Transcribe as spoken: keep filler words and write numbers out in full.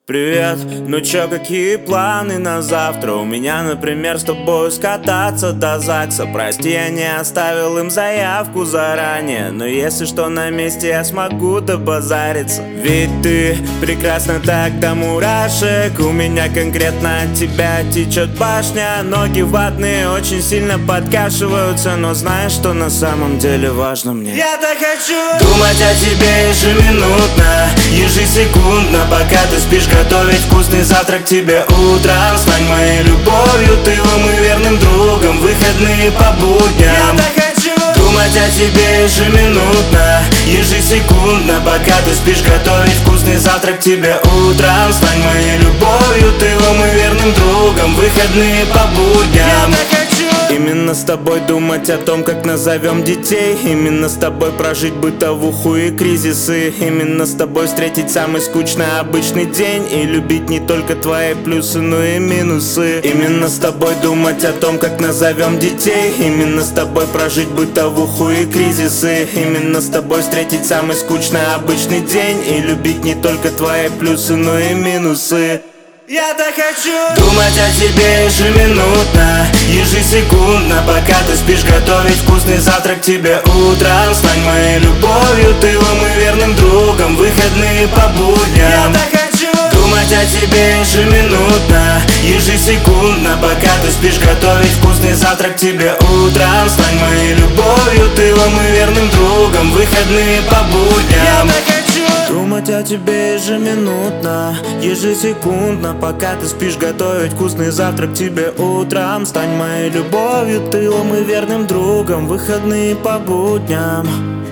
Привет, ну чё, какие планы на завтра? У меня, например, с тобой скататься до ЗАГСа. Прости, я не оставил им заявку заранее, но если что, на месте я смогу добазариться. Ведь ты прекрасна так до мурашек. У меня конкретно от тебя течет башня. Ноги ватные очень сильно подкашиваются, но знаешь, что на самом деле важно мне? Я так хочу думать о тебе ежеминутно, ежесекундно, пока ты спишь. Готовить вкусный завтрак тебе утром. Стань моей любовью, тылом и верным другом. Выходные по будням. Я так хочу думать о тебе ежеминутно, ежесекундно, пока ты спишь. Готовить вкусный завтрак тебе утром. Стань моей любовью, тылом и верным другом. Выходные по будням. Я так хочу именно с тобой думать о том, как назовем детей. Именно с тобой прожить бытовуху и кризисы. Именно с тобой встретить самый скучный обычный день и любить не только твои плюсы, но и минусы. Именно с тобой думать о том, как назовем детей. Именно с тобой прожить бытовуху и кризисы. Именно с тобой встретить самый скучный обычный день и любить не только твои плюсы, но и минусы. Я так хочу думать о тебе ежеминутно, ежесекундно, пока ты спишь. Готовить вкусный завтрак тебе утром. Стань моей любовью, тылом и верным другом. Выходные по будням. Я так хочу думать о тебе ежеминутно, ежесекундно, пока ты спишь. Готовить вкусный завтрак тебе утром. Стань моей любовью, тылом и верным другом. Выходные по будням. Я так хочу думать о тебе ежеминутно, ежесекундно, пока ты спишь. Готовить вкусный завтрак тебе утром. Стань моей любовью, тылом и верным другом. Выходные по будням.